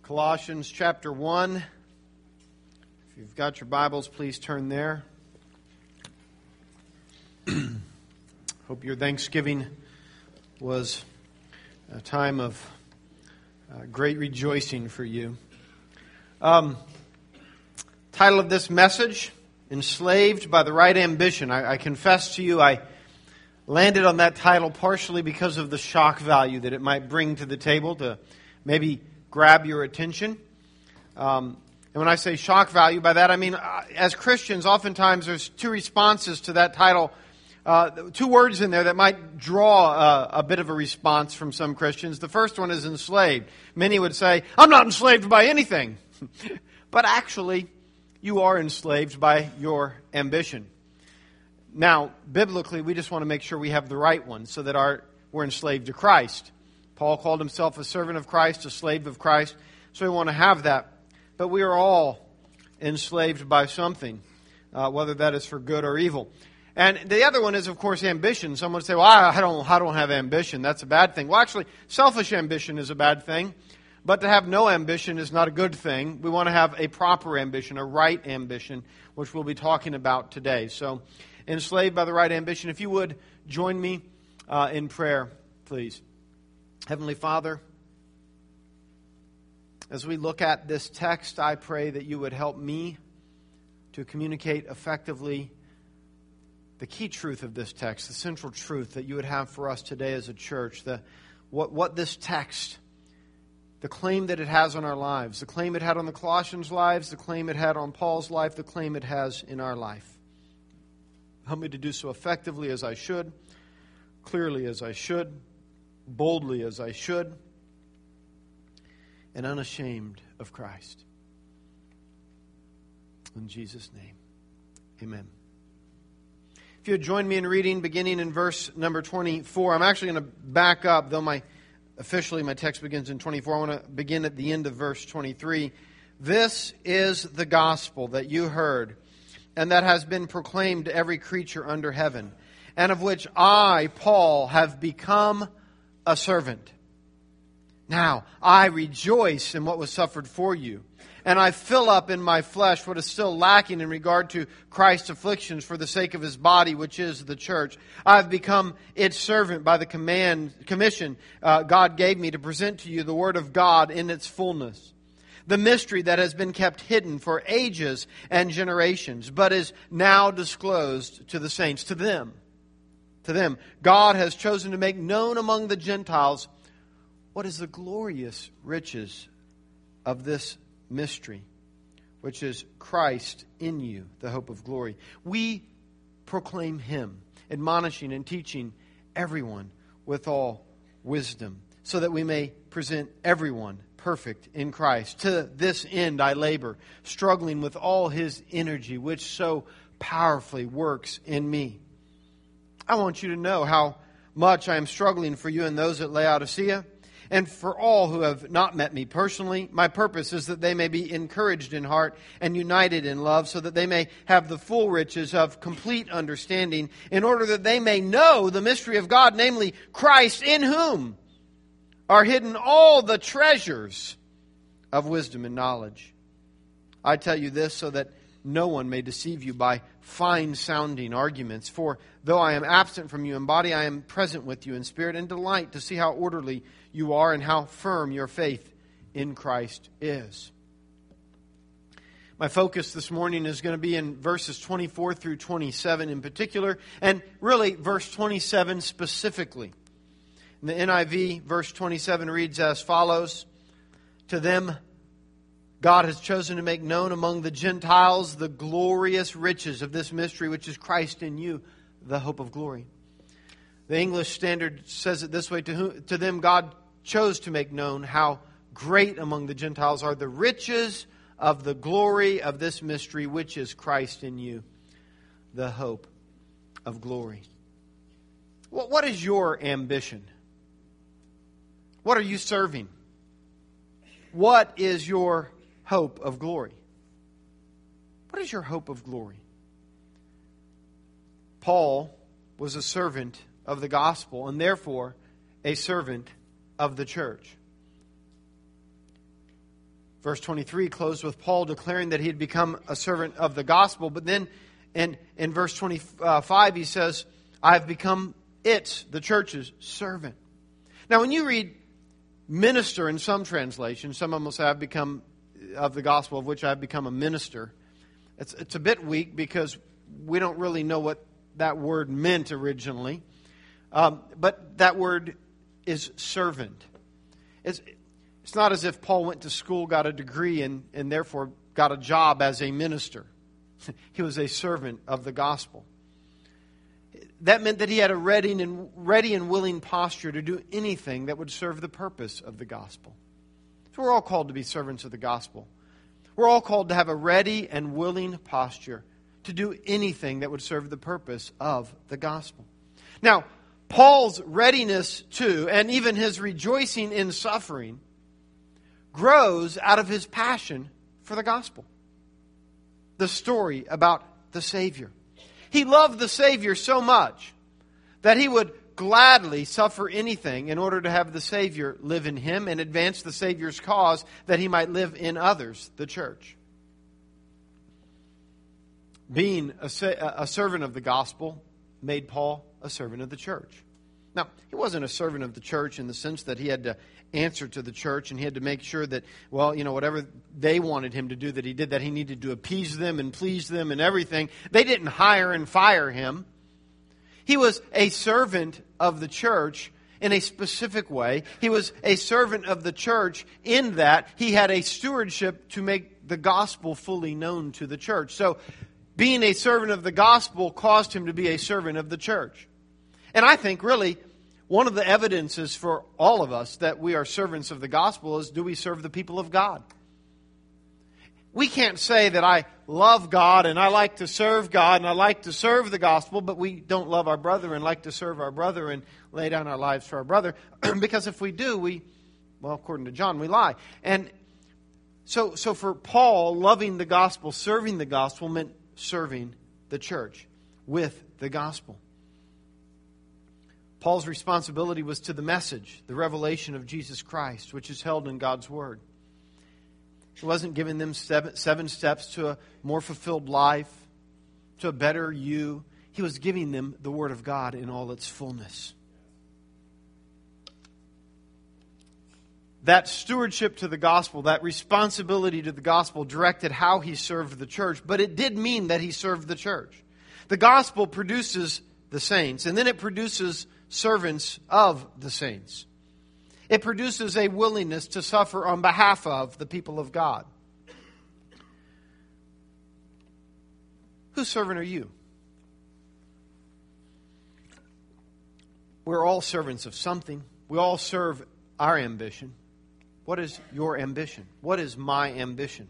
Colossians chapter 1. If you've got your Bibles, please turn there. Hope your Thanksgiving was a time of great rejoicing for you. Title of this message, Enslaved by the Right Ambition. I confess to you, I landed on that title partially because of the shock value that it might bring to the table to maybe grab your attention. And when I say shock value, by that I mean, as Christians, oftentimes there's two responses to that title. Two words in there that might draw a bit of a response from some Christians. The first one is enslaved. Many would say, I'm not enslaved by anything. But actually, you are enslaved by your ambition. Now, biblically, we just want to make sure we have the right one so that we're enslaved to Christ. Paul called himself a servant of Christ, a slave of Christ, so we want to have that. But we are all enslaved by something, whether that is for good or evil. And the other one is, of course, ambition. Someone would say, well, I don't have ambition. That's a bad thing. Well, actually, selfish ambition is a bad thing. But to have no ambition is not a good thing. We want to have a proper ambition, a right ambition, which we'll be talking about today. So, enslaved by the right ambition. If you would, join me in prayer, please. Heavenly Father, as we look at this text, I pray that you would help me to communicate effectively the key truth of this text, the central truth that you would have for us today as a church, what this text, the claim that it has on our lives, the claim it had on the Colossians' lives, the claim it had on Paul's life, the claim it has in our life. Help me to do so effectively as I should, clearly as I should, boldly as I should, and unashamed of Christ. In Jesus' name, amen. If you would join me in reading, beginning in verse number 24. I'm actually going to back up, though officially my text begins in 24. I want to begin at the end of verse 23. This is the gospel that you heard, and that has been proclaimed to every creature under heaven, and of which I, Paul, have become a servant. Now, I rejoice in what was suffered for you, and I fill up in my flesh what is still lacking in regard to Christ's afflictions for the sake of His body, which is the church. I have become its servant by the commission God gave me to present to you the Word of God in its fullness. The mystery that has been kept hidden for ages and generations, but is now disclosed to the saints, to them. To them, God has chosen to make known among the Gentiles what is the glorious riches of this mystery, which is Christ in you, the hope of glory. We proclaim Him, admonishing and teaching everyone with all wisdom, so that we may present everyone perfect in Christ. To this end I labor, struggling with all His energy, which so powerfully works in me. I want you to know how much I am struggling for you and those at Laodicea, and for all who have not met me personally. My purpose is that they may be encouraged in heart and united in love, so that they may have the full riches of complete understanding, in order that they may know the mystery of God, namely Christ, in whom are hidden all the treasures of wisdom and knowledge. I tell you this so that no one may deceive you by fine-sounding arguments. For though I am absent from you in body, I am present with you in spirit, and delight to see how orderly you are and how firm your faith in Christ is. My focus this morning is going to be in verses 24 through 27 in particular, and really verse 27 specifically. In the NIV, verse 27 reads as follows: To them God has chosen to make known among the Gentiles the glorious riches of this mystery, which is Christ in you, the hope of glory. The English Standard says it this way: To them God chose to make known how great among the Gentiles are the riches of the glory of this mystery, which is Christ in you, the hope of glory. What is your ambition? What are you serving? What is your hope of glory? What is your hope of glory? Paul was a servant of the gospel, and therefore a servant of the church. Verse 23 closed with Paul declaring that he had become a servant of the gospel. But then in verse 25 he says, I have become the church's servant. Now when you read minister in some translations, some of them will say I've become of the gospel of which I've become a minister. It's a bit weak because we don't really know what that word meant originally. But that word is servant. It's not as if Paul went to school, got a degree, and therefore got a job as a minister. He was a servant of the gospel. That meant that he had a ready and willing posture to do anything that would serve the purpose of the gospel. So we're all called to be servants of the gospel. We're all called to have a ready and willing posture to do anything that would serve the purpose of the gospel. Now, Paul's readiness to, and even his rejoicing in suffering, grows out of his passion for the gospel. The story about the Savior. He loved the Savior so much that he would gladly suffer anything in order to have the Savior live in him and advance the Savior's cause that he might live in others, the church. Being a servant of the gospel made Paul a servant of the church. Now, he wasn't a servant of the church in the sense that he had to answer to the church and he had to make sure that, whatever they wanted him to do, that he did, that he needed to appease them and please them and everything. They didn't hire and fire him. He was a servant of the church in a specific way. He was a servant of the church in that he had a stewardship to make the gospel fully known to the church. So, being a servant of the gospel caused him to be a servant of the church. And I think really one of the evidences for all of us that we are servants of the gospel is, do we serve the people of God? We can't say that I love God and I like to serve God and I like to serve the gospel, but we don't love our brother and like to serve our brother and lay down our lives for our brother. Because if we do, according to John, we lie. And so for Paul, loving the gospel, serving the gospel meant serving the church with the gospel. Paul's responsibility was to the message, the revelation of Jesus Christ, which is held in God's Word. He wasn't giving them seven steps to a more fulfilled life, to a better you. He was giving them the Word of God in all its fullness. That stewardship to the gospel, that responsibility to the gospel directed how he served the church, but it did mean that he served the church. The gospel produces the saints, and then it produces servants of the saints. It produces a willingness to suffer on behalf of the people of God. Whose servant are you? We're all servants of something. We all serve our ambition. What is your ambition? What is my ambition?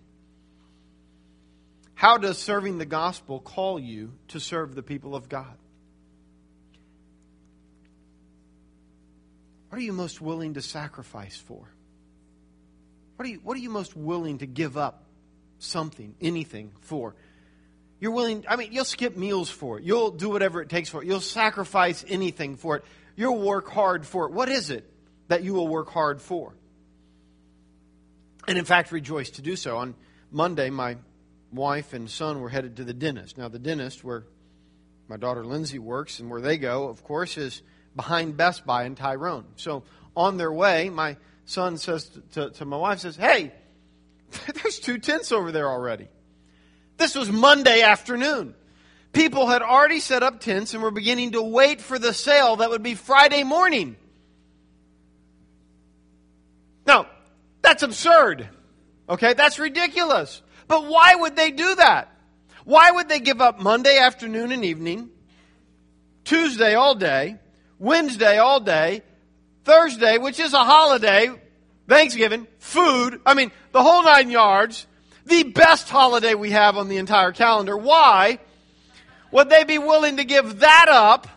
How does serving the gospel call you to serve the people of God? What are you most willing to sacrifice for? What are you most willing to give up something, anything for? You're willing, you'll skip meals for it. You'll do whatever it takes for it. You'll sacrifice anything for it. You'll work hard for it. What is it that you will work hard for? And in fact, rejoice to do so. On Monday, my wife and son were headed to the dentist. Now, the dentist, where my daughter Lindsay works and where they go, of course, is behind Best Buy in Tyrone. So on their way, my son says to my wife, hey, there's 2 tents over there already. This was Monday afternoon. People had already set up tents and were beginning to wait for the sale that would be Friday morning. Now, that's absurd. Okay, that's ridiculous. But why would they do that? Why would they give up Monday afternoon and evening, Tuesday all day, Wednesday all day, Thursday, which is a holiday, Thanksgiving, food, the whole 9 yards, the best holiday we have on the entire calendar. Why would they be willing to give that up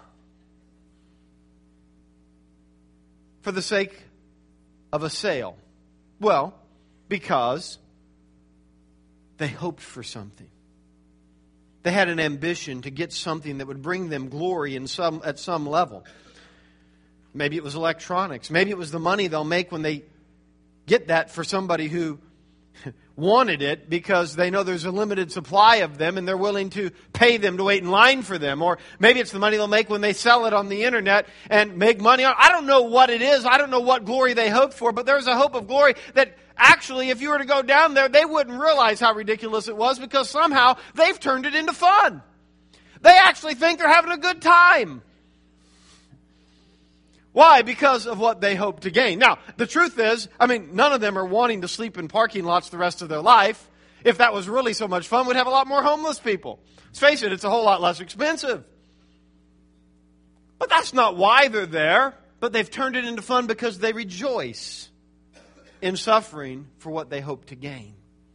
for the sake of a sale? Well, because they hoped for something. They had an ambition to get something that would bring them glory at some level. Maybe it was electronics. Maybe it was the money they'll make when they get that for somebody who wanted it because they know there's a limited supply of them and they're willing to pay them to wait in line for them. Or maybe it's the money they'll make when they sell it on the internet and make money on it. I don't know what it is. I don't know what glory they hope for, but there's a hope of glory that actually, if you were to go down there, they wouldn't realize how ridiculous it was because somehow they've turned it into fun. They actually think they're having a good time. Why? Because of what they hope to gain. Now, the truth is, none of them are wanting to sleep in parking lots the rest of their life. If that was really so much fun, we'd have a lot more homeless people. Let's face it, it's a whole lot less expensive. But that's not why they're there. But they've turned it into fun because they rejoice in suffering for what they hope to gain.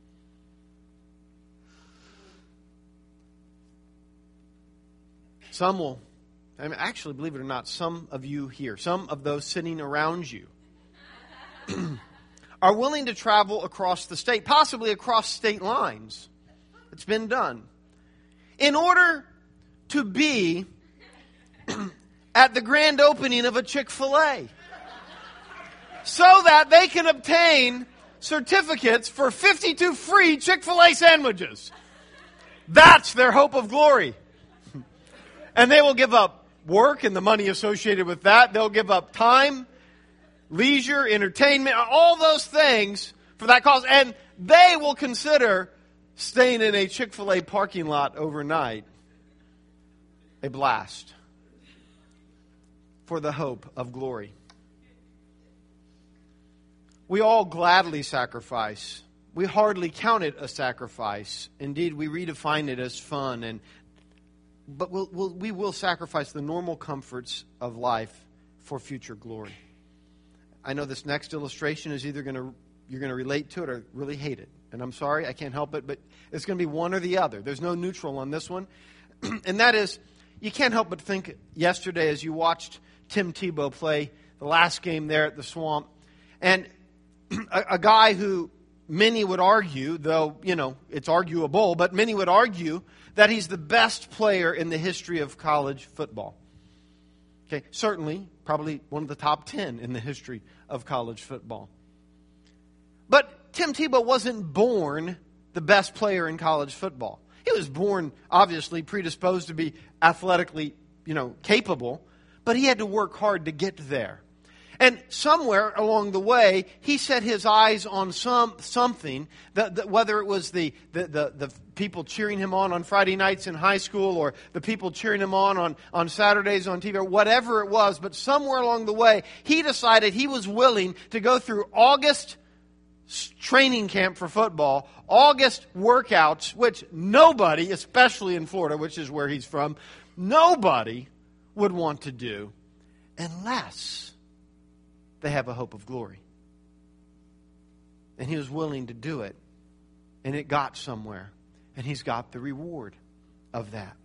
Some will, actually, believe it or not, some of you here, some of those sitting around you, are willing to travel across the state, possibly across state lines. It's been done. In order to be at the grand opening of a Chick-fil-A. So that they can obtain certificates for 52 free Chick-fil-A sandwiches. That's their hope of glory. And they will give up work and the money associated with that. They'll give up time, leisure, entertainment, all those things for that cause. And they will consider staying in a Chick-fil-A parking lot overnight a blast for the hope of glory. We all gladly sacrifice. We hardly count it a sacrifice. Indeed, we redefine it as fun. But we will sacrifice the normal comforts of life for future glory. I know this next illustration is either you're going to relate to it or really hate it. And I'm sorry, I can't help it, but it's going to be one or the other. There's no neutral on this one. And that is, you can't help but think yesterday as you watched Tim Tebow play the last game there at the Swamp. And a guy who many would argue, though, it's arguable, but many would argue that he's the best player in the history of college football. Okay, certainly, probably one of the top 10 in the history of college football. But Tim Tebow wasn't born the best player in college football. He was born, obviously, predisposed to be athletically, capable, but he had to work hard to get there. And somewhere along the way, he set his eyes on something, that whether it was the people cheering him on Friday nights in high school or the people cheering him on Saturdays on TV or whatever it was, but somewhere along the way, he decided he was willing to go through August training camp for football, August workouts, which nobody, especially in Florida, which is where he's from, nobody would want to do unless they have a hope of glory. And he was willing to do it. And it got somewhere. And he's got the reward of that.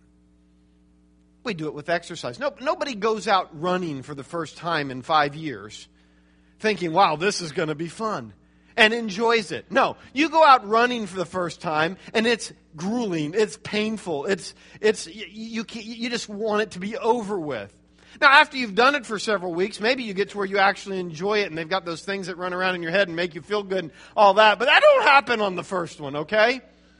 We do it with exercise. Nobody goes out running for the first time in 5 years thinking, wow, this is going to be fun, and enjoys it. No, you go out running for the first time and it's grueling, it's painful, you just want it to be over with. Now, after you've done it for several weeks, maybe you get to where you actually enjoy it and they've got those things that run around in your head and make you feel good and all that. But that don't happen on the first one, okay?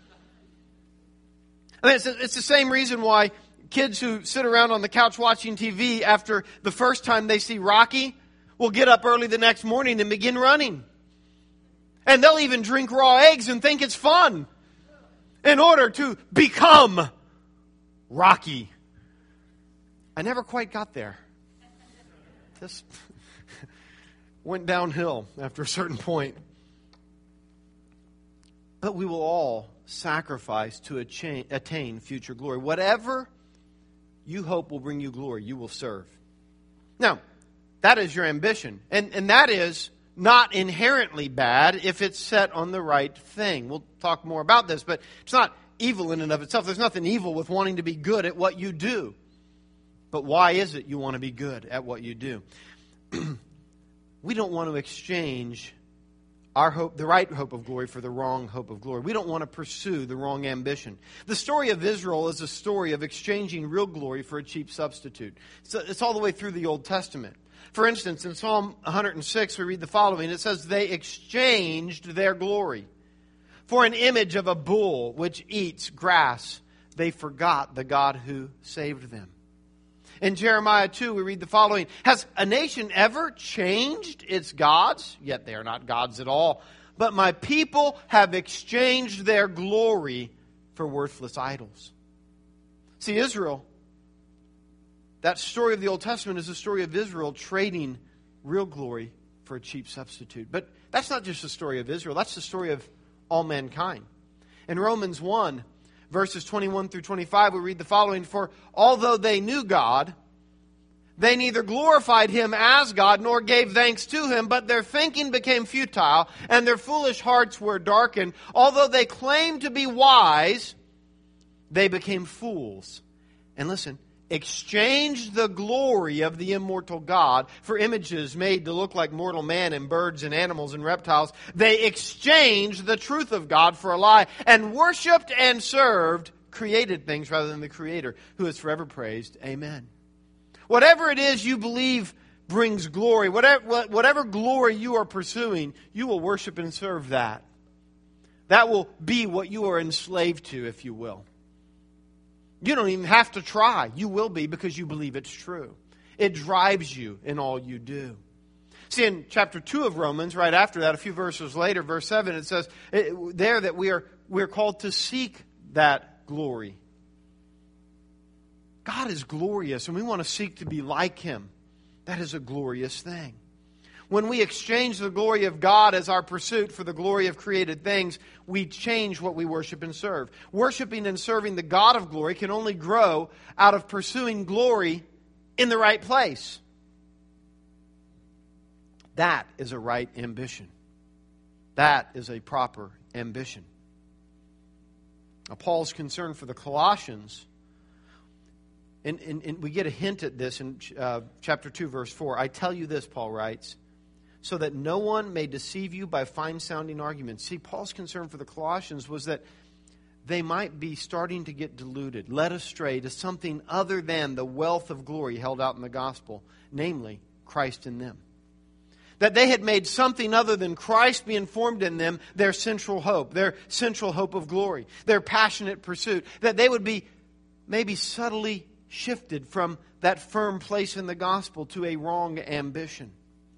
It's the same reason why kids who sit around on the couch watching TV after the first time they see Rocky will get up early the next morning and begin running. And they'll even drink raw eggs and think it's fun in order to become Rocky. I never quite got there. This went downhill after a certain point. But we will all sacrifice to attain future glory. Whatever you hope will bring you glory, you will serve. Now, that is your ambition. And that is not inherently bad if it's set on the right thing. We'll talk more about this, but it's not evil in and of itself. There's nothing evil with wanting to be good at what you do. But why is it you want to be good at what you do? We don't want to exchange our hope, the right hope of glory, for the wrong hope of glory. We don't want to pursue the wrong ambition. The story of Israel is a story of exchanging real glory for a cheap substitute. So it's all the way through the Old Testament. For instance, in Psalm 106, we read the following. It says, they exchanged their glory. for an image of a bull which eats grass. They forgot the God who saved them. In Jeremiah 2, we read the following. Has a nation ever changed its gods? Yet they are not gods at all. But my people have exchanged their glory for worthless idols. See, Israel, that story of the Old Testament is the story of Israel trading real glory for a cheap substitute. But that's not just the story of Israel. That's the story of all mankind. In Romans 1, verses 21 through 25, we read the following. For although they knew God, they neither glorified Him as God nor gave thanks to Him, but their thinking became futile and their foolish hearts were darkened. Although they claimed to be wise, they became fools. And listen, exchanged the glory of the immortal God for images made to look like mortal man and birds and animals and reptiles. They exchanged the truth of God for a lie and worshipped and served created things rather than the Creator, who is forever praised. Amen. Whatever it is you believe brings glory, whatever glory you are pursuing, you will worship and serve that. That will be what you are enslaved to, if you will. You don't even have to try. You will be because you believe it's true. It drives you in all you do. See, in chapter 2 of Romans, right after that, a few verses later, verse 7, it says there that we are called to seek that glory. God is glorious, and we want to seek to be like Him. That is a glorious thing. When we exchange the glory of God as our pursuit for the glory of created things, we change what we worship and serve. Worshiping and serving the God of glory can only grow out of pursuing glory in the right place. That is a right ambition. That is a proper ambition. Now, Paul's concern for the Colossians, and we get a hint at this in chapter 2, verse 4. I tell you this, Paul writes, so that no one may deceive you by fine-sounding arguments. See, Paul's concern for the Colossians was that they might be starting to get deluded, led astray to something other than the wealth of glory held out in the gospel, namely Christ in them. That they had made something other than Christ being formed in them their central hope of glory, their passionate pursuit. That they would be maybe subtly shifted from that firm place in the gospel to a wrong ambition.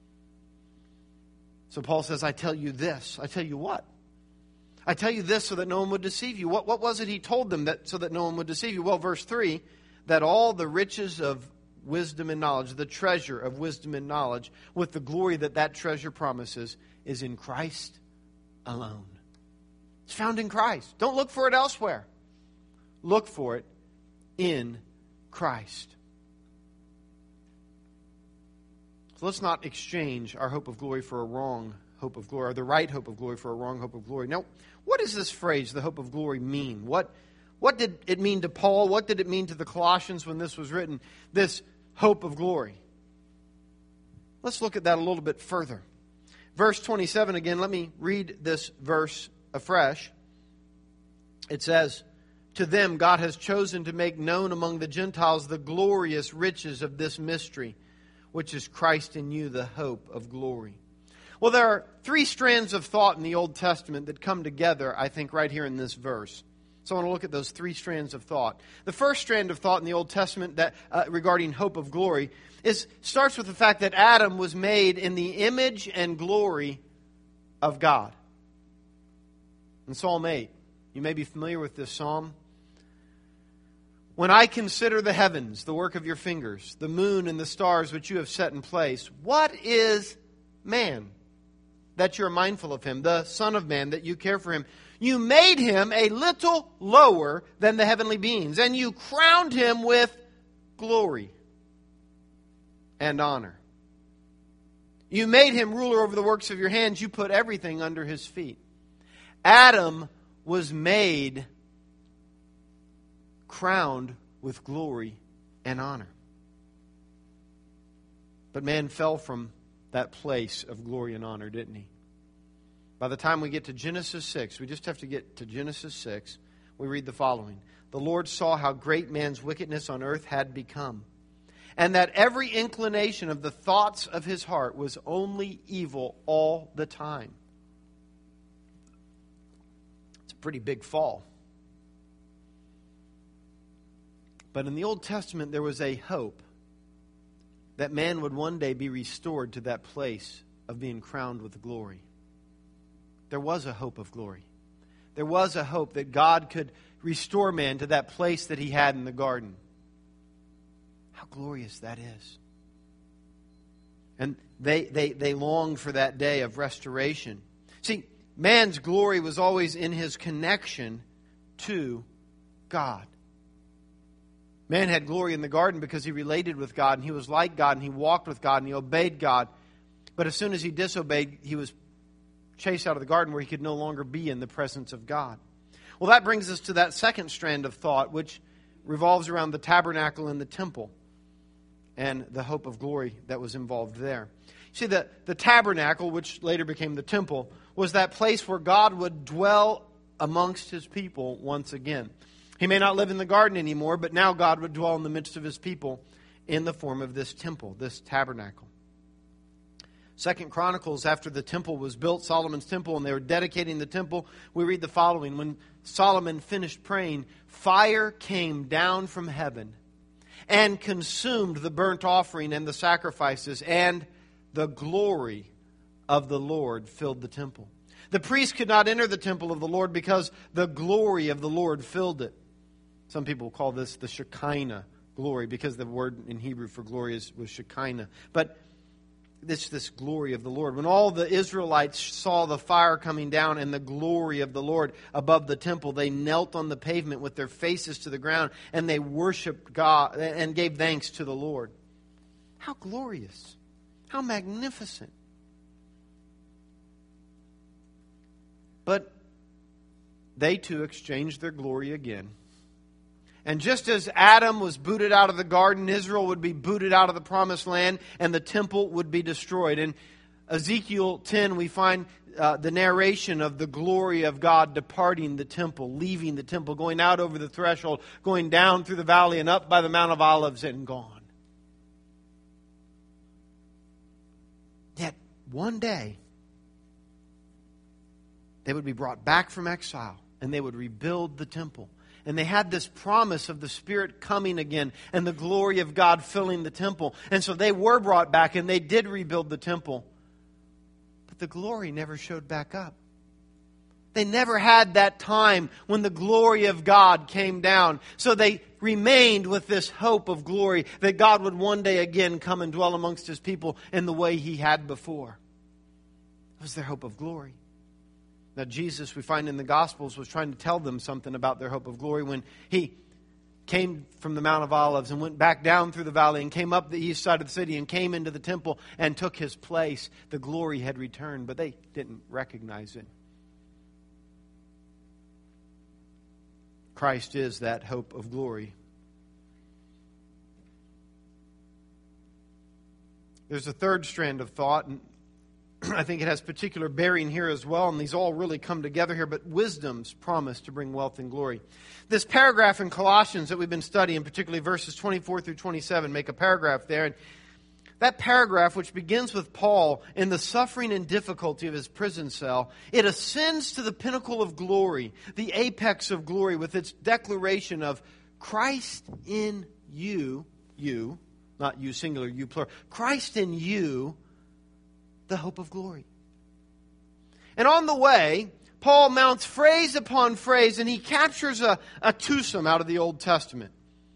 So Paul says, I tell you this. I tell you what? I tell you this so that no one would deceive you. What was it he told them so that no one would deceive you? Well, verse 3, that all the riches of wisdom and knowledge, the treasure of wisdom and knowledge, with the glory that treasure promises, is in Christ alone. It's found in Christ. Don't look for it elsewhere. Look for it in Christ. So let's not exchange our hope of glory for a wrong hope of glory, or the right hope of glory for a wrong hope of glory. Now, what does this phrase, the hope of glory, mean? What did it mean to Paul? What did it mean to the Colossians when this was written? This hope of glory. Let's look at that a little bit further. Verse 27 again, let me read this verse afresh. It says, to them God has chosen to make known among the Gentiles the glorious riches of this mystery, which is Christ in you, the hope of glory. Well, there are three strands of thought in the Old Testament that come together, I think, right here in this verse. So I want to look at those three strands of thought. The first strand of thought in the Old Testament that regarding hope of glory starts with the fact that Adam was made in the image and glory of God. In Psalm 8, you may be familiar with this psalm. When I consider the heavens, the work of your fingers, the moon and the stars which you have set in place, what is man that you are mindful of him, the Son of Man that you care for him? You made him a little lower than the heavenly beings, and you crowned him with glory and honor. You made him ruler over the works of your hands. You put everything under his feet. Adam was made crowned with glory and honor. But man fell from that place of glory and honor, didn't he? By the time we get to Genesis 6, we just have to get to Genesis 6, we read the following. The Lord saw how great man's wickedness on earth had become, and that every inclination of the thoughts of his heart was only evil all the time. pretty big fall. But in the Old Testament, there was a hope that man would one day be restored to that place of being crowned with glory. There was a hope of glory. There was a hope that God could restore man to that place that he had in the garden. How glorious that is. And they longed for that day of restoration. See, man's glory was always in his connection to God. Man had glory in the garden because he related with God, and he was like God, and he walked with God, and he obeyed God. But as soon as he disobeyed, he was chased out of the garden where he could no longer be in the presence of God. Well, that brings us to that second strand of thought, which revolves around the tabernacle and the temple and the hope of glory that was involved there. See, the tabernacle, which later became the temple, was that place where God would dwell amongst his people once again. He may not live in the garden anymore, but now God would dwell in the midst of his people in the form of this temple, this tabernacle. 2 Chronicles, after the temple was built, Solomon's temple, and they were dedicating the temple, we read the following. When Solomon finished praying, fire came down from heaven and consumed the burnt offering and the sacrifices, and the glory of the Lord filled the temple. The priest could not enter the temple of the Lord because the glory of the Lord filled it. Some people call this the Shekinah glory because the word in Hebrew for glory was Shekinah. But this glory of the Lord. When all the Israelites saw the fire coming down and the glory of the Lord above the temple, they knelt on the pavement with their faces to the ground and they worshiped God and gave thanks to the Lord. How glorious. How magnificent. But they too exchanged their glory again. And just as Adam was booted out of the garden, Israel would be booted out of the promised land, and the temple would be destroyed. In Ezekiel 10, we find the narration of the glory of God departing the temple, leaving the temple, going out over the threshold, going down through the valley and up by the Mount of Olives and gone. Yet one day, they would be brought back from exile, and they would rebuild the temple. And they had this promise of the Spirit coming again and the glory of God filling the temple. And so they were brought back and they did rebuild the temple. But the glory never showed back up. They never had that time when the glory of God came down. So they remained with this hope of glory that God would one day again come and dwell amongst His people in the way He had before. It was their hope of glory. Now, Jesus, we find in the Gospels, was trying to tell them something about their hope of glory when He came from the Mount of Olives and went back down through the valley and came up the east side of the city and came into the temple and took His place. The glory had returned, but they didn't recognize it. Christ is that hope of glory. There's a third strand of thought, and I think it has particular bearing here as well, and these all really come together here, but wisdom's promise to bring wealth and glory. This paragraph in Colossians that we've been studying, particularly verses 24 through 27, make a paragraph there. And that paragraph, which begins with Paul in the suffering and difficulty of his prison cell, it ascends to the pinnacle of glory, the apex of glory, with its declaration of Christ in you, not you singular, you plural, Christ in you, the hope of glory. And on the way, Paul mounts phrase upon phrase, and he captures a twosome out of the Old Testament.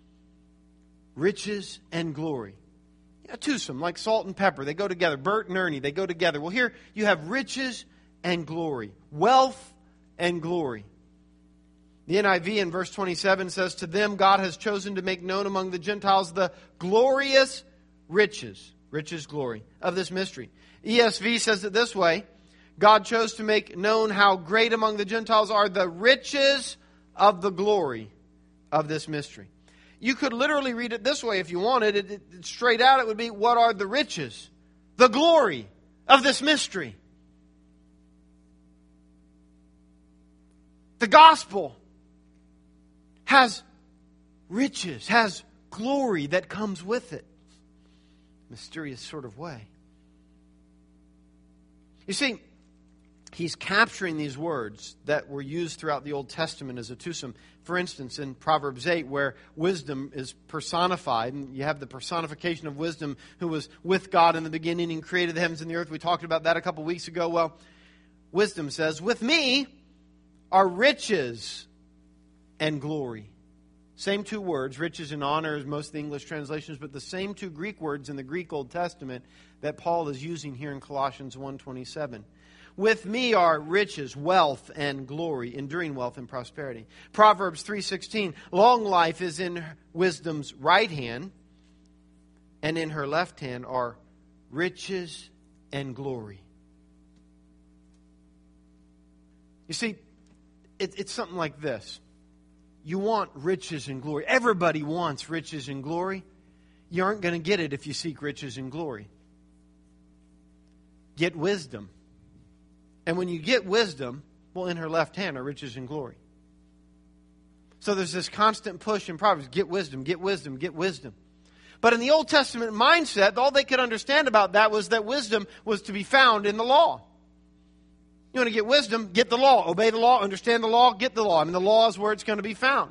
Riches and glory. A twosome, like salt and pepper. They go together. Bert and Ernie, they go together. Well, here you have riches and glory. Wealth and glory. The NIV in verse 27 says, to them God has chosen to make known among the Gentiles the glorious riches, glory, of this mystery. ESV says it this way, God chose to make known how great among the Gentiles are the riches of the glory of this mystery. You could literally read it this way if you wanted. It straight out it would be, what are the riches? The glory of this mystery. The gospel has riches, has glory that comes with it. Mysterious sort of way. You see, he's capturing these words that were used throughout the Old Testament as a twosome. For instance, in Proverbs 8, where wisdom is personified, and you have the personification of wisdom who was with God in the beginning and created the heavens and the earth. We talked about that a couple weeks ago. Well, wisdom says, with me are riches and glory. Same two words, riches and honor, as most of the English translations, but the same two Greek words in the Greek Old Testament that Paul is using here in Colossians 1:27. With me are riches, wealth, and glory, enduring wealth and prosperity. Proverbs 3:16, long life is in wisdom's right hand, and in her left hand are riches and glory. You see, it's something like this. You want riches and glory. Everybody wants riches and glory. You aren't going to get it if you seek riches and glory. Get wisdom. And when you get wisdom, well, in her left hand are riches and glory. So there's this constant push in Proverbs, get wisdom, get wisdom, get wisdom. But in the Old Testament mindset, all they could understand about that was that wisdom was to be found in the law. You want to get wisdom, get the law. Obey the law, understand the law, get the law. I mean, the law is where it's going to be found.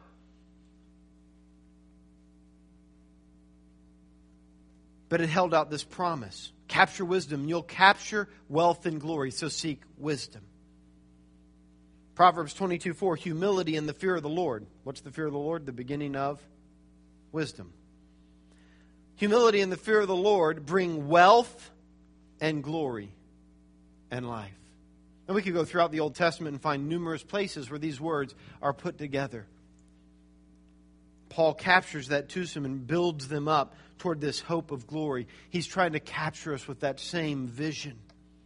But it held out this promise. Capture wisdom, and you'll capture wealth and glory. So seek wisdom. Proverbs 22:4, humility and the fear of the Lord. What's the fear of the Lord? The beginning of wisdom. Humility and the fear of the Lord bring wealth and glory and life. And we could go throughout the Old Testament and find numerous places where these words are put together. Paul captures that twosome and builds them up toward this hope of glory. He's trying to capture us with that same vision.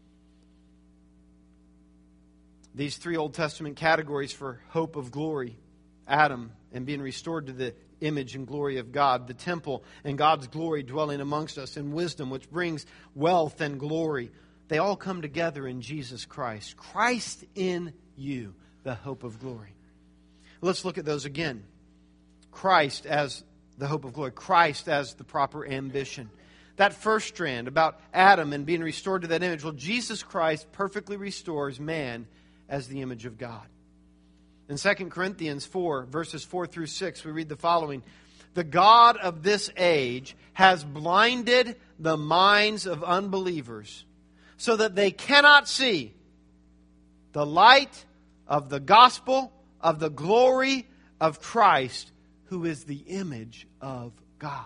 These three Old Testament categories for hope of glory, Adam and being restored to the image and glory of God, the temple and God's glory dwelling amongst us, and wisdom, which brings wealth and glory, they all come together in Jesus Christ. Christ in you, the hope of glory. Let's look at those again. Christ as the hope of glory. Christ as the proper ambition. That first strand about Adam and being restored to that image. Well, Jesus Christ perfectly restores man as the image of God. In 2 Corinthians 4, verses 4 through 6, we read the following. The God of this age has blinded the minds of unbelievers so that they cannot see the light of the gospel of the glory of Christ, who is the image of God.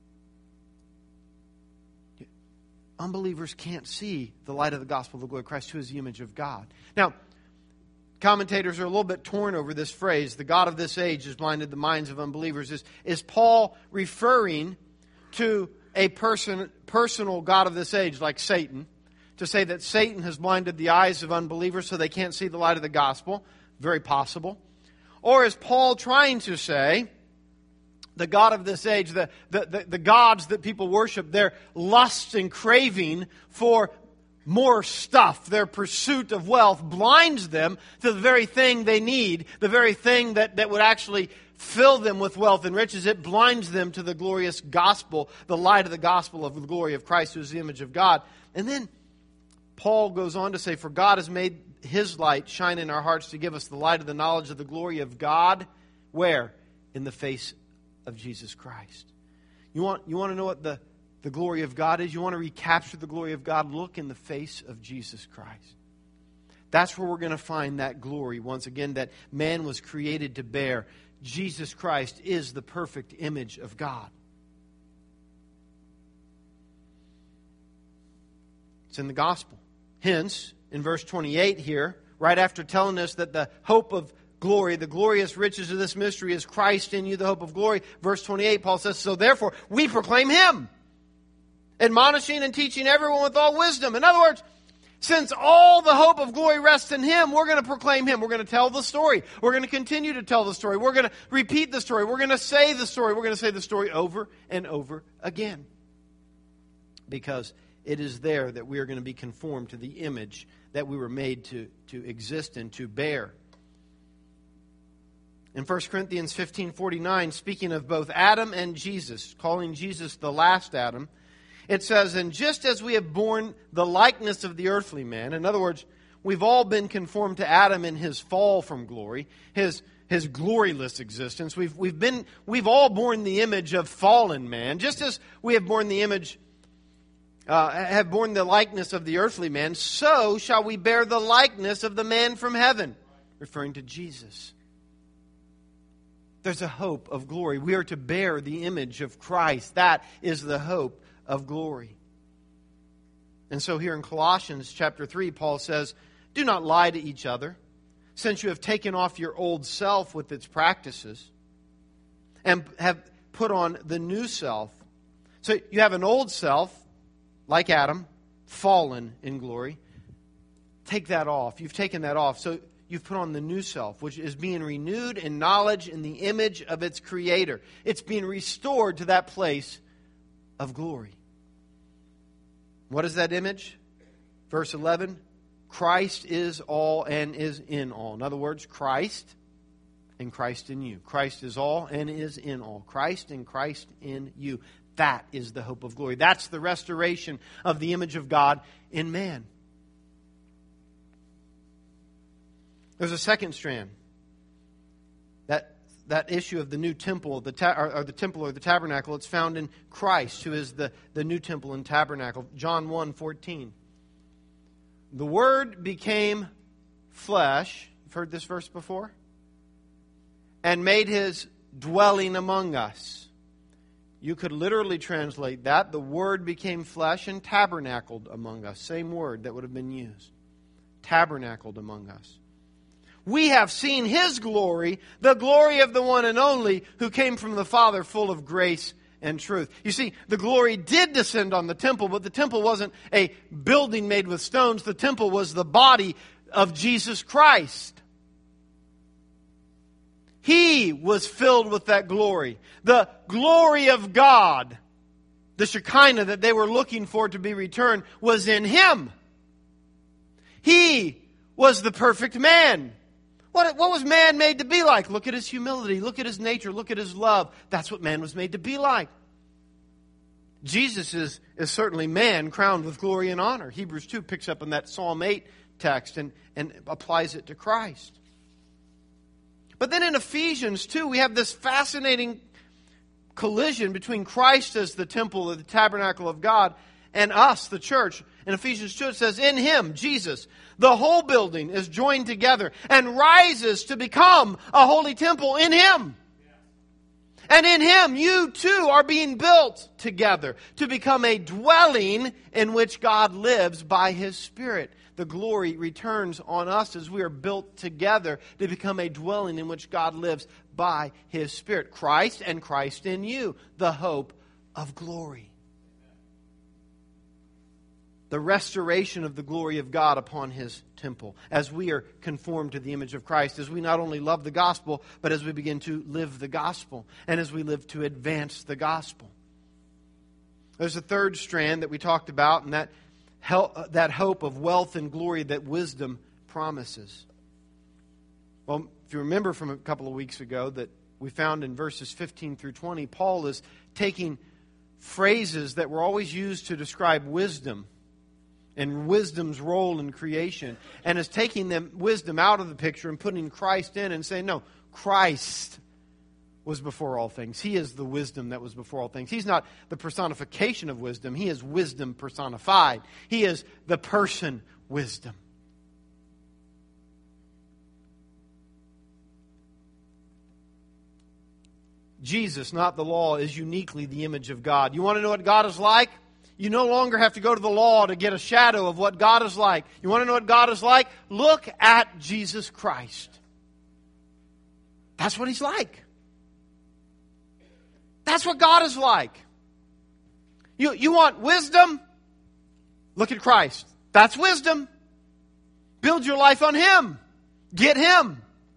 Unbelievers can't see the light of the gospel of the glory of Christ, who is the image of God. Now, commentators are a little bit torn over this phrase, the God of this age has blinded the minds of unbelievers. Is Paul referring to a personal God of this age, like Satan, to say that Satan has blinded the eyes of unbelievers so they can't see the light of the gospel? Very possible. Or is Paul trying to say the God of this age, the gods that people worship, their lust and craving for more stuff, their pursuit of wealth blinds them to the very thing they need, the very thing that would actually fill them with wealth and riches. It blinds them to the glorious gospel, the light of the gospel of the glory of Christ, who is the image of God. And then Paul goes on to say, for God has made His light shine in our hearts to give us the light of the knowledge of the glory of God. Where? In the face of Jesus Christ. You want to know what the glory of God is? You want to recapture the glory of God? Look in the face of Jesus Christ. That's where we're going to find that glory once again that man was created to bear. Jesus Christ is the perfect image of God. It's in the gospel. Hence, in verse 28 here, right after telling us that the hope of glory, the glorious riches of this mystery is Christ in you, the hope of glory. Verse 28, Paul says, so therefore we proclaim Him, admonishing and teaching everyone with all wisdom. In other words, since all the hope of glory rests in Him, we're going to proclaim Him. We're going to tell the story. We're going to continue to tell the story. We're going to repeat the story. We're going to say the story. We're going to say the story over and over again. Because it is there that we are going to be conformed to the image that we were made to exist and to bear. In 1 Corinthians 15:49, speaking of both Adam and Jesus, calling Jesus the last Adam, it says, and just as we have borne the likeness of the earthly man, in other words, We've all been conformed to Adam in his fall from glory, his gloryless existence. We've all borne the image of fallen man, just as we have borne the image, have borne the likeness of the earthly man. So shall we bear the likeness of the man from heaven, referring to Jesus. There's a hope of glory. We are to bear the image of Christ. That is the hope of glory. And so here in Colossians chapter 3, Paul says, do not lie to each other, since you have taken off your old self with its practices and have put on the new self. So you have an old self, like Adam, fallen in glory. Take that off. You've taken that off. So you've put on the new self, which is being renewed in knowledge in the image of its Creator. It's being restored to that place of glory. What is that image? Verse 11, Christ is all and is in all. In other words, Christ and Christ in you. Christ is all and is in all. Christ and Christ in you. That is the hope of glory. That's the restoration of the image of God in man. There's a second strand. That issue of the new temple, the temple or the tabernacle, it's found in Christ, who is the new temple and tabernacle. John 1:14. The Word became flesh. You've heard this verse before? And made His dwelling among us. You could literally translate that. The Word became flesh and tabernacled among us. Same word that would have been used. Tabernacled among us. We have seen His glory, the glory of the one and only who came from the Father, full of grace and truth. You see, the glory did descend on the temple, but the temple wasn't a building made with stones. The temple was the body of Jesus Christ. He was filled with that glory. The glory of God, the Shekinah that they were looking for to be returned, was in Him. He was the perfect man. What was man made to be like? Look at His humility. Look at His nature. Look at His love. That's what man was made to be like. Jesus is certainly man crowned with glory and honor. Hebrews 2 picks up on that Psalm 8 text and applies it to Christ. But then in Ephesians 2, we have this fascinating collision between Christ as the temple or the tabernacle of God and us, the church. In Ephesians 2 it says, in Him, Jesus, the whole building is joined together and rises to become a holy temple in Him. And in Him, you too are being built together to become a dwelling in which God lives by His Spirit. The glory returns on us as we are built together to become a dwelling in which God lives by His Spirit. Christ and Christ in you, the hope of glory. The restoration of the glory of God upon His temple as we are conformed to the image of Christ, as we not only love the gospel, but as we begin to live the gospel and as we live to advance the gospel. There's a third strand that we talked about, and that hope of wealth and glory that wisdom promises. Well, if you remember from a couple of weeks ago that we found in verses 15 through 20, Paul is taking phrases that were always used to describe wisdom and wisdom's role in creation, and is taking wisdom out of the picture and putting Christ in and saying, no, Christ was before all things. He is the wisdom that was before all things. He's not the personification of wisdom. He is wisdom personified. He is the person wisdom. Jesus, not the law, is uniquely the image of God. You want to know what God is like? You no longer have to go to the law to get a shadow of what God is like. You want to know what God is like? Look at Jesus Christ. That's what He's like. That's what God is like. You want wisdom? Look at Christ. That's wisdom. Build your life on Him. Get Him.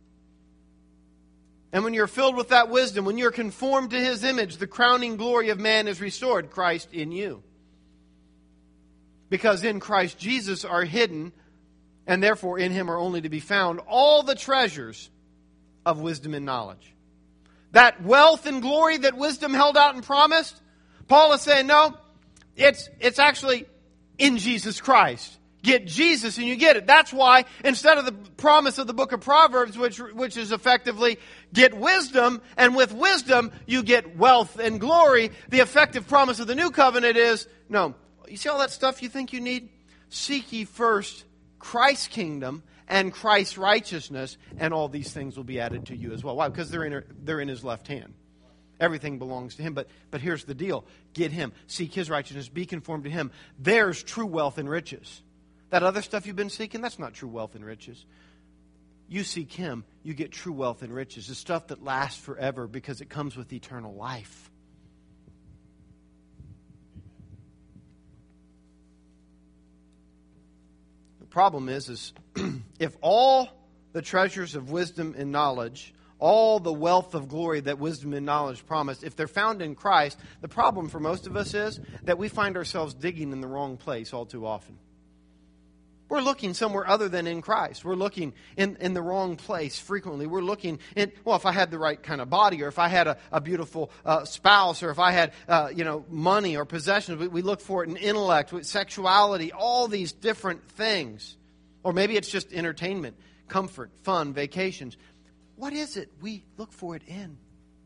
And when you're filled with that wisdom, when you're conformed to His image, the crowning glory of man is restored, Christ in you. Because in Christ Jesus are hidden, and therefore in Him are only to be found, all the treasures of wisdom and knowledge. That wealth and glory that wisdom held out and promised, Paul is saying, no, it's actually in Jesus Christ. Get Jesus and you get it. That's why instead of the promise of the book of Proverbs, which is effectively get wisdom, and with wisdom you get wealth and glory, the effective promise of the new covenant is, no, you see all that stuff you think you need? Seek ye first Christ's kingdom and Christ's righteousness, and all these things will be added to you as well. Why? Because they're in His left hand. Everything belongs to Him. But here's the deal. Get Him. Seek His righteousness. Be conformed to Him. There's true wealth and riches. That other stuff you've been seeking, that's not true wealth and riches. You seek Him, you get true wealth and riches. The stuff that lasts forever because it comes with eternal life. The problem is if all the treasures of wisdom and knowledge, all the wealth of glory that wisdom and knowledge promised, if they're found in Christ, the problem for most of us is that we find ourselves digging in the wrong place all too often. We're looking somewhere other than in Christ. We're looking in the wrong place frequently. We're looking in, well, if I had the right kind of body, or if I had a beautiful spouse, or if I had money or possessions, we look for it in intellect, with sexuality, all these different things. Or maybe it's just entertainment, comfort, fun, vacations. What is it we look for it in?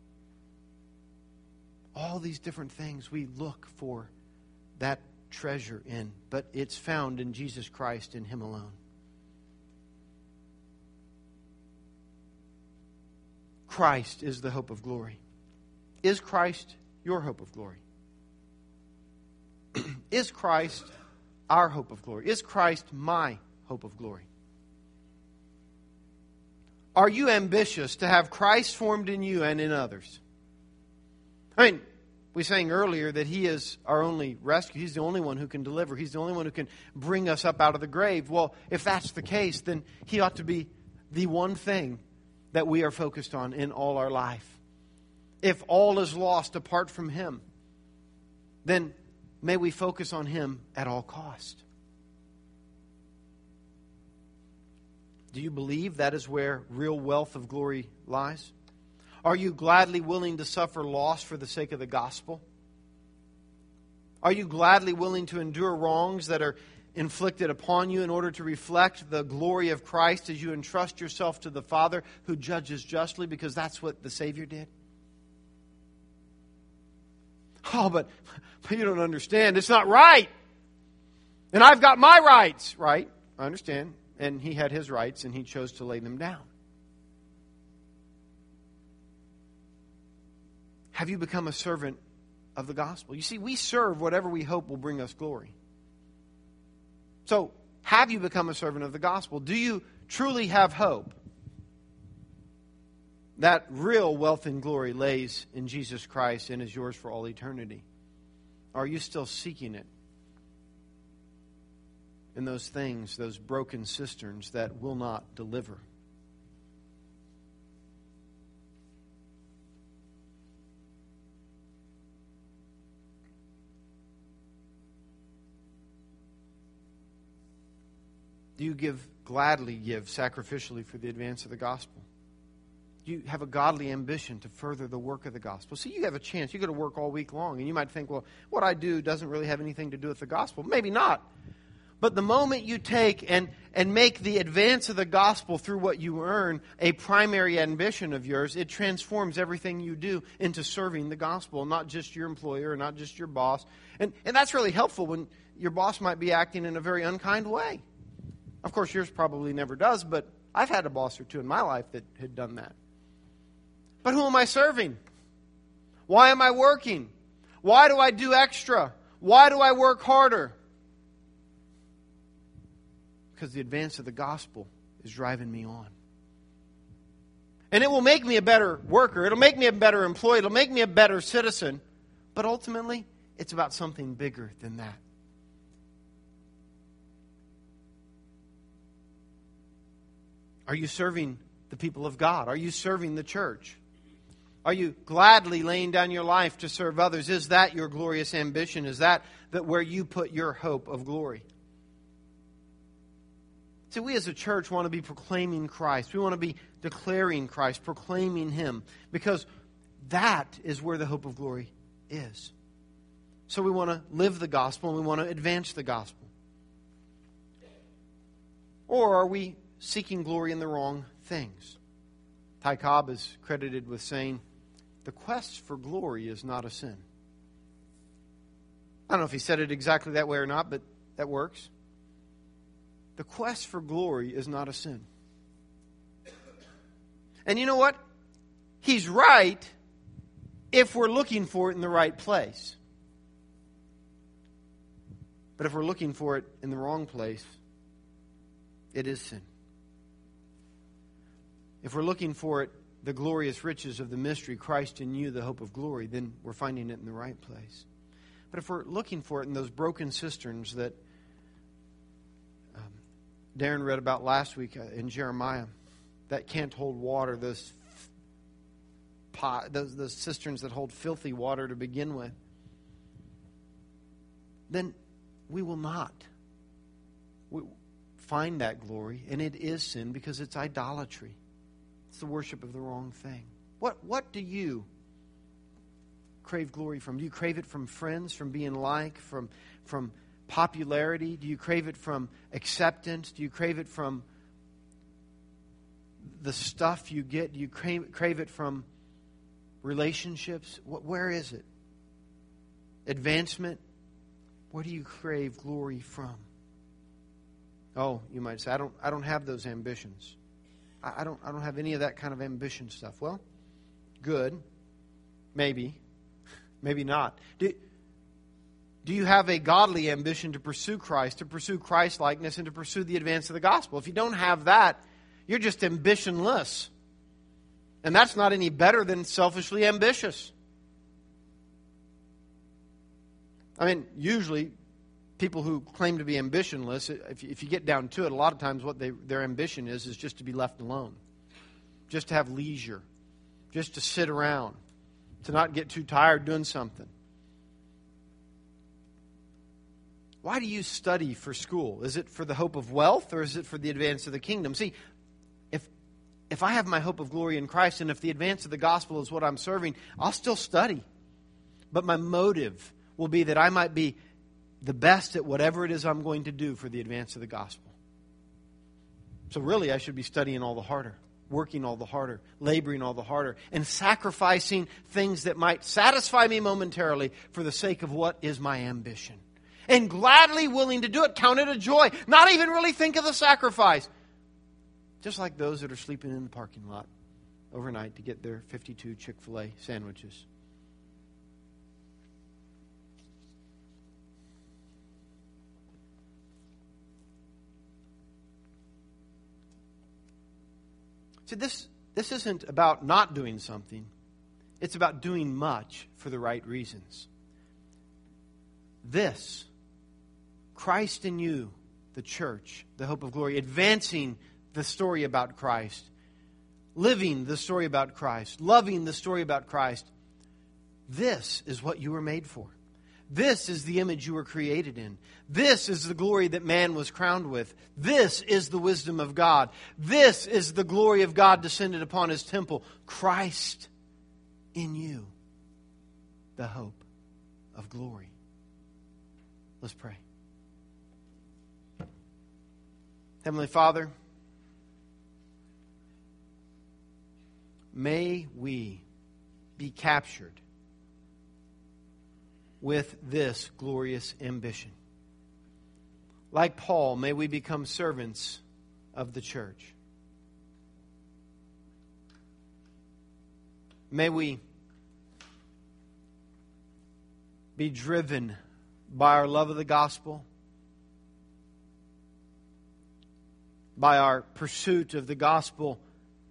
All these different things we look for that treasure in, but it's found in Jesus Christ, in Him alone. Christ is the hope of glory. Is Christ your hope of glory? Is Christ our hope of glory? Is Christ my hope of glory? Are you ambitious to have Christ formed in you and in others? I mean, we sang earlier that He is our only rescue. He's the only one who can deliver. He's the only one who can bring us up out of the grave. Well, if that's the case, then He ought to be the one thing that we are focused on in all our life. If all is lost apart from Him, then may we focus on Him at all cost. Do you believe that is where real wealth of glory lies? Are you gladly willing to suffer loss for the sake of the gospel? Are you gladly willing to endure wrongs that are inflicted upon you in order to reflect the glory of Christ as you entrust yourself to the Father who judges justly, because that's what the Savior did? Oh, but you don't understand. It's not right. And I've got my rights. Right, I understand. And He had His rights and He chose to lay them down. Have you become a servant of the gospel? You see, we serve whatever we hope will bring us glory. So, have you become a servant of the gospel? Do you truly have hope that real wealth and glory lays in Jesus Christ and is yours for all eternity? Or are you still seeking it in those things, those broken cisterns that will not deliver? Do you gladly give sacrificially for the advance of the gospel? Do you have a godly ambition to further the work of the gospel? See, you have a chance. You go to work all week long, and you might think, well, what I do doesn't really have anything to do with the gospel. Maybe not. But the moment you take and make the advance of the gospel through what you earn a primary ambition of yours, it transforms everything you do into serving the gospel, not just your employer, not just your boss. And that's really helpful when your boss might be acting in a very unkind way. Of course, yours probably never does, but I've had a boss or two in my life that had done that. But who am I serving? Why am I working? Why do I do extra? Why do I work harder? Because the advance of the gospel is driving me on. And it will make me a better worker. It'll make me a better employee. It'll make me a better citizen. But ultimately, it's about something bigger than that. Are you serving the people of God? Are you serving the church? Are you gladly laying down your life to serve others? Is that your glorious ambition? Is that where you put your hope of glory? See, we as a church want to be proclaiming Christ. We want to be declaring Christ, proclaiming Him, because that is where the hope of glory is. So we want to live the gospel and we want to advance the gospel. Or are we seeking glory in the wrong things? Ty Cobb is credited with saying, the quest for glory is not a sin. I don't know if he said it exactly that way or not, but that works. The quest for glory is not a sin. And you know what? He's right if we're looking for it in the right place. But if we're looking for it in the wrong place, it is sin. If we're looking for it, the glorious riches of the mystery, Christ in you, the hope of glory, then we're finding it in the right place. But if we're looking for it in those broken cisterns that Darren read about last week in Jeremiah, that can't hold water, those cisterns that hold filthy water to begin with, then we will not find that glory, and it is sin because it's idolatry. It's the worship of the wrong thing. What do you crave glory from? Do you crave it from friends, from being liked, from popularity? Do you crave it from acceptance? Do you crave it from the stuff you get? Do you crave it from relationships? Where is it? Advancement? Where do you crave glory from? Oh, you might say, I don't have those ambitions. I don't have any of that kind of ambition stuff. Well, good. Maybe not. Do you have a godly ambition to pursue Christ, to pursue Christ-likeness, and to pursue the advance of the gospel? If you don't have that, you're just ambitionless. And that's not any better than selfishly ambitious. I mean, usually, people who claim to be ambitionless, if you get down to it, a lot of times what their ambition is just to be left alone. Just to have leisure. Just to sit around. To not get too tired doing something. Why do you study for school? Is it for the hope of wealth or is it for the advance of the kingdom? See, if I have my hope of glory in Christ and if the advance of the gospel is what I'm serving, I'll still study. But my motive will be that I might be the best at whatever it is I'm going to do for the advance of the gospel. So really, I should be studying all the harder, working all the harder, laboring all the harder, and sacrificing things that might satisfy me momentarily for the sake of what is my ambition. And gladly willing to do it, count it a joy, not even really think of the sacrifice. Just like those that are sleeping in the parking lot overnight to get their 52 Chick-fil-A sandwiches. See, this isn't about not doing something. It's about doing much for the right reasons. This, Christ in you, the church, the hope of glory, advancing the story about Christ, living the story about Christ, loving the story about Christ, this is what you were made for. This is the image you were created in. This is the glory that man was crowned with. This is the wisdom of God. This is the glory of God descended upon His temple. Christ in you, the hope of glory. Let's pray. Heavenly Father, may we be captured with this glorious ambition. Like Paul, may we become servants of the church. May we be driven by our love of the gospel, by our pursuit of the gospel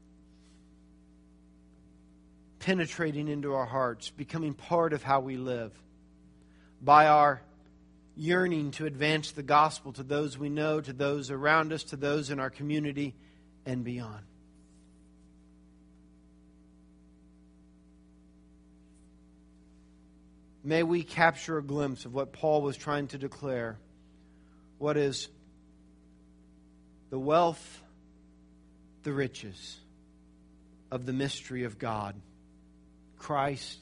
penetrating into our hearts, becoming part of how we live, by our yearning to advance the gospel to those we know, to those around us, to those in our community, and beyond. May we capture a glimpse of what Paul was trying to declare. What is the wealth, the riches of the mystery of God. Christ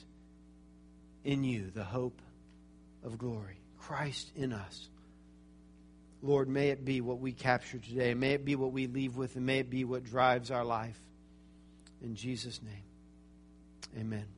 in you, the hope of glory. Christ in us, Lord, may it be what we capture today. May it be what we leave with, and may it be what drives our life. In Jesus' name, amen.